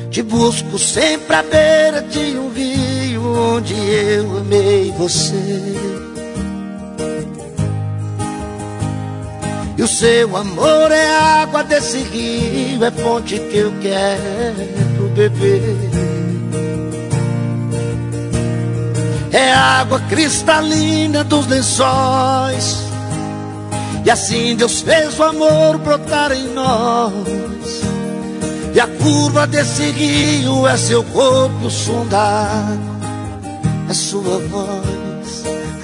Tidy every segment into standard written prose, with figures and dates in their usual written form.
Te busco sempre à beira de um rio onde eu amei você. E o seu amor é água desse rio, é fonte que eu quero beber. É água cristalina dos lençóis, e assim Deus fez o amor brotar em nós. E a curva desse rio é seu corpo, o som da água é sua voz.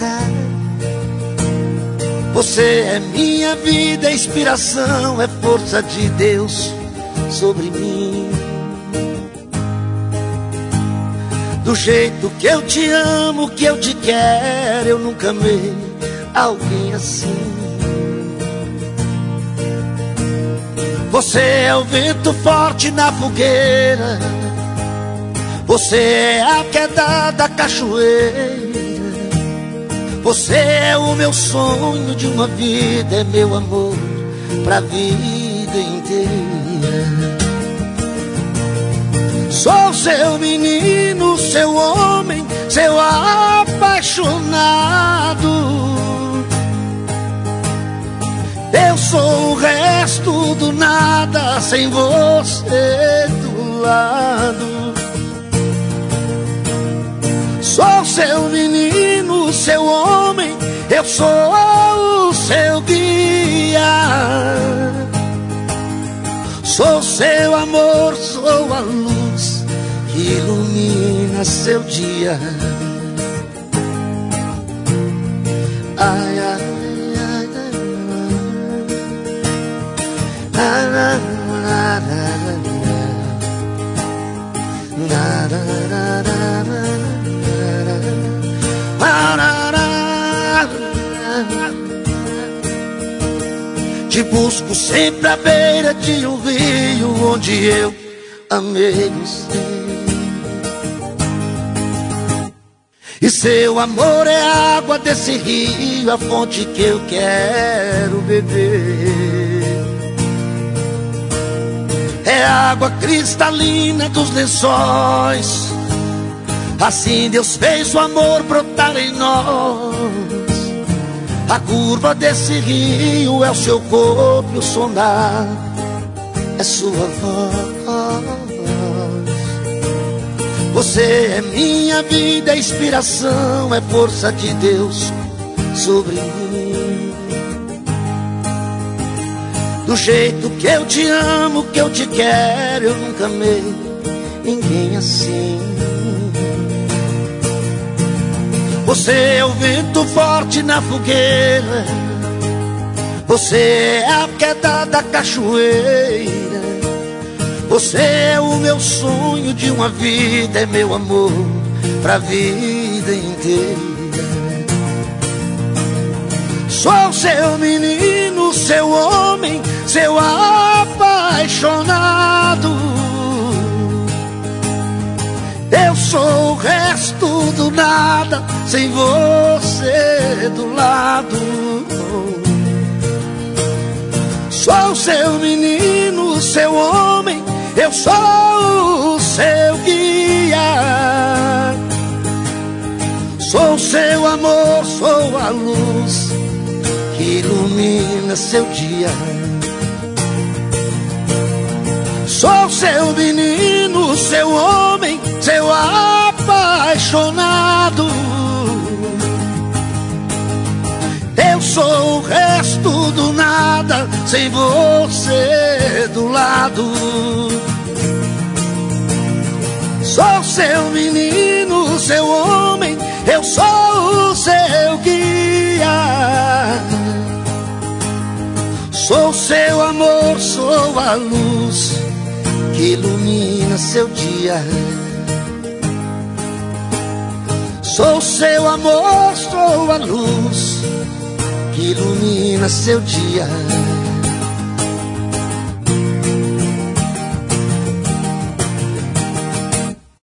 Você é minha vida, inspiração, é força de Deus sobre mim. Do jeito que eu te amo, que eu te quero, eu nunca amei alguém assim. Você é o vento forte na fogueira, você é a queda da cachoeira. Você é o meu sonho de uma vida, é meu amor pra vida inteira. Sou seu menino, seu homem, seu apaixonado. Eu sou o resto do nada, sem você do lado. Sou seu menino, seu homem, eu sou o seu guia. Sou seu amor, sou a luz que ilumina seu dia. Ai, ai. Te busco sempre à beira de um rio onde eu amei você. E seu amor é a água desse rio, a fonte que eu quero beber. É a água cristalina dos lençóis, assim Deus fez o amor brotar em nós. A curva desse rio é o seu corpo, e o som da água é sua voz. Você é minha vida, inspiração, é força de Deus sobre mim. Do jeito que eu te amo, que eu te quero, eu nunca amei ninguém assim. Você é o vento forte na fogueira, você é a queda da cachoeira. Você é o meu sonho de uma vida, é meu amor pra vida inteira. Sou seu menino, seu homem, seu apaixonado. Eu sou o resto do nada, sem você do lado. Sou seu menino, seu homem, eu sou o seu guia. Sou seu amor, sou a luz que ilumina seu dia. Sou seu menino, seu homem, seu apaixonado. Eu sou o resto do nada, sem você do lado. Sou seu menino, seu homem, eu sou o seu guia. Sou seu amor, sou a luz que ilumina seu dia. Sou seu amor, sou a luz que ilumina seu dia.